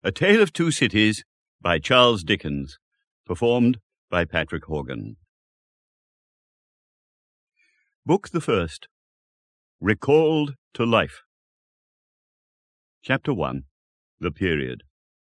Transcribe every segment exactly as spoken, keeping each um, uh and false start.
A Tale of Two Cities by Charles Dickens, performed by Patrick Horgan. Book the First, Recalled to Life. Chapter one, The Period.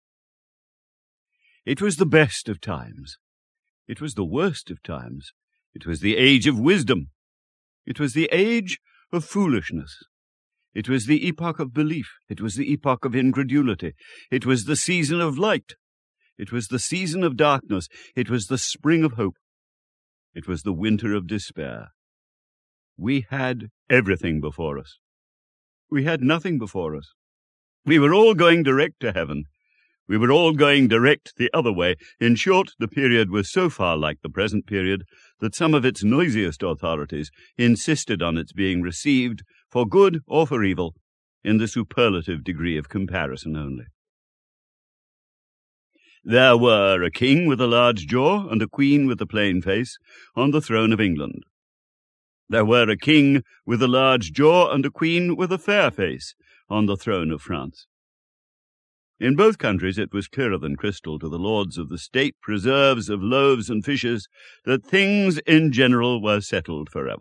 It was the best of times. It was the worst of times. It was the age of wisdom. It was the age of foolishness. It was the epoch of belief. It was the epoch of incredulity. It was the season of light. It was the season of darkness. It was the spring of hope. It was the winter of despair. We had everything before us. We had nothing before us. We were all going direct to heaven. We were all going direct the other way. In short, the period was so far like the present period that some of its noisiest authorities insisted on its being received, for good or for evil, in the superlative degree of comparison only. There were a king with a large jaw and a queen with a plain face on the throne of England. There were a king with a large jaw and a queen with a fair face on the throne of France. In both countries it was clearer than crystal to the lords of the state preserves of loaves and fishes that things in general were settled forever.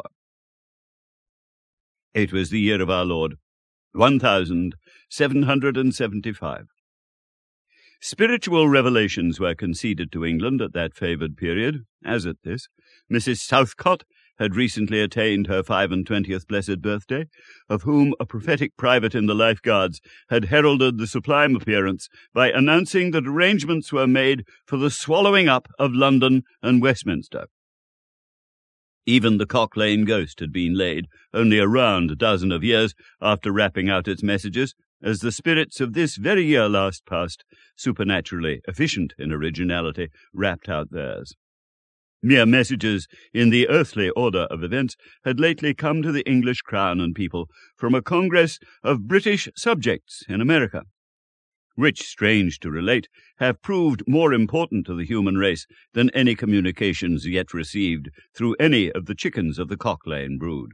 It was the year of our Lord, one thousand seven hundred and seventy-five. Spiritual revelations were conceded to England at that favoured period, as at this. Missus Southcott had recently attained her five-and-twentieth blessed birthday, of whom a prophetic private in the Life Guards had heralded the sublime appearance by announcing that arrangements were made for the swallowing up of London and Westminster. Even the Cock Lane ghost had been laid only a round dozen of years after rapping out its messages, as the spirits of this very year last past, supernaturally efficient in originality, rapped out theirs. Mere messages in the earthly order of events had lately come to the English crown and people from a congress of British subjects in America, which, strange to relate, have proved more important to the human race than any communications yet received through any of the chickens of the Cock Lane brood.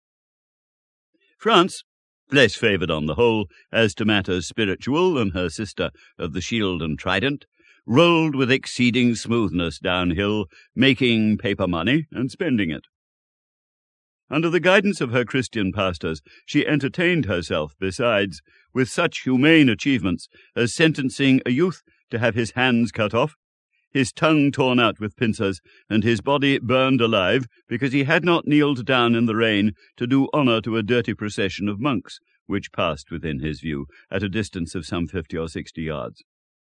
France, less favoured on the whole as to matters spiritual than her sister of the Shield and Trident, rolled with exceeding smoothness downhill, making paper money and spending it. Under the guidance of her Christian pastors, she entertained herself, besides, with such humane achievements as sentencing a youth to have his hands cut off, his tongue torn out with pincers, and his body burned alive because he had not kneeled down in the rain to do honour to a dirty procession of monks, which passed within his view at a distance of some fifty or sixty yards.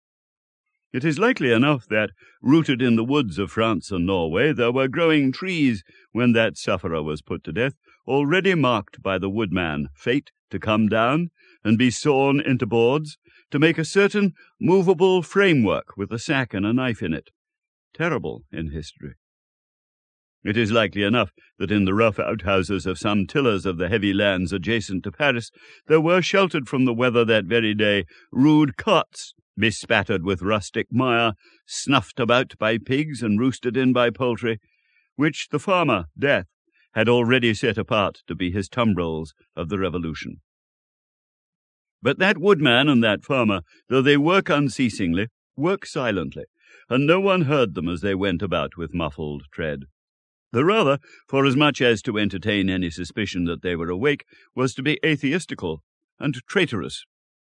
It is likely enough that, rooted in the woods of France and Norway, there were growing trees when that sufferer was put to death, already marked by the woodman, fate, to come down and be sawn into boards, to make a certain movable framework with a sack and a knife in it, terrible in history. It is likely enough that in the rough outhouses of some tillers of the heavy lands adjacent to Paris there were sheltered from the weather that very day rude cots, bespattered with rustic mire, snuffed about by pigs and roosted in by poultry, which the farmer, Death, had already set apart to be his tumbrils of the Revolution. But that woodman and that farmer, though they work unceasingly, work silently, and no one heard them as they went about with muffled tread. The rather, forasmuch as to entertain any suspicion that they were awake was to be atheistical and traitorous.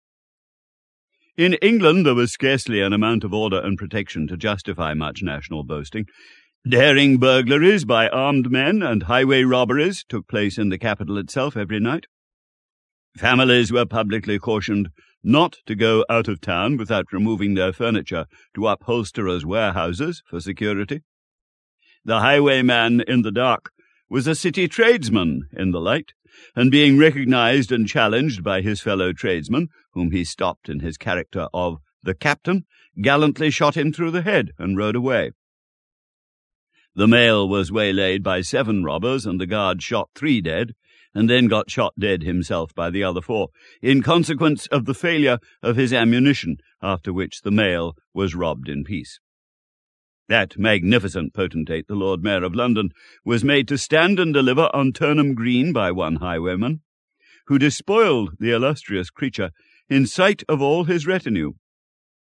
In England there was scarcely an amount of order and protection to justify much national boasting. Daring burglaries by armed men and highway robberies took place in the capital itself every night. Families were publicly cautioned not to go out of town without removing their furniture to upholsterers' warehouses for security. The highwayman in the dark was a city tradesman in the light, and being recognized and challenged by his fellow tradesmen, whom he stopped in his character of the captain, gallantly shot him through the head and rode away. The mail was waylaid by seven robbers, and the guard shot three dead, and then got shot dead himself by the other four, in consequence of the failure of his ammunition, after which the mail was robbed in peace. That magnificent potentate, the Lord Mayor of London, was made to stand and deliver on Turnham Green by one highwayman, who despoiled the illustrious creature in sight of all his retinue.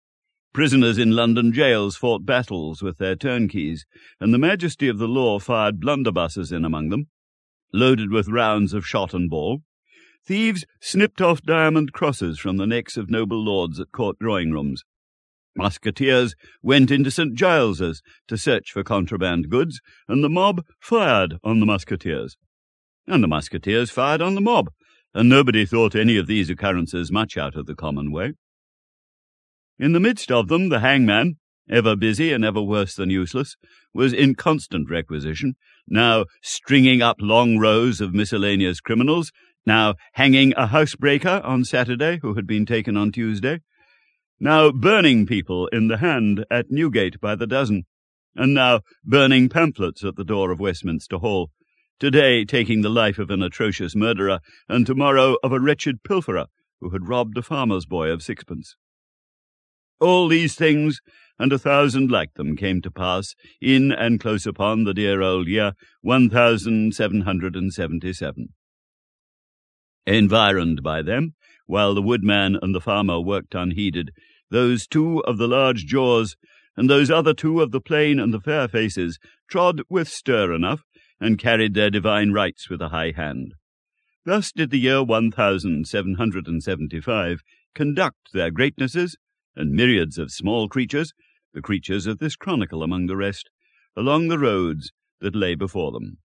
Prisoners in London jails fought battles with their turnkeys, and the majesty of the law fired blunderbusses in among them, loaded with rounds of shot and ball. Thieves snipped off diamond crosses from the necks of noble lords at court drawing-rooms. Musketeers went into Saint Giles's to search for contraband goods, and the mob fired on the musketeers. And the musketeers fired on the mob, and nobody thought any of these occurrences much out of the common way. In the midst of them, the hangman, ever busy and ever worse than useless, was in constant requisition, now stringing up long rows of miscellaneous criminals, now hanging a housebreaker on Saturday who had been taken on Tuesday, now burning people in the hand at Newgate by the dozen, and now burning pamphlets at the door of Westminster Hall, today taking the life of an atrocious murderer, and tomorrow of a wretched pilferer who had robbed a farmer's boy of sixpence. All these things, and a thousand like them, came to pass in and close upon the dear old year one thousand seven hundred and seventy-seven. Environed by them, while the woodman and the farmer worked unheeded, those two of the large jaws and those other two of the plain and the fair faces trod with stir enough, and carried their divine rights with a high hand. Thus did the year one thousand seven hundred and seventy-five conduct their greatnesses, and myriads of small creatures, the creatures of this chronicle among the rest, along the roads that lay before them.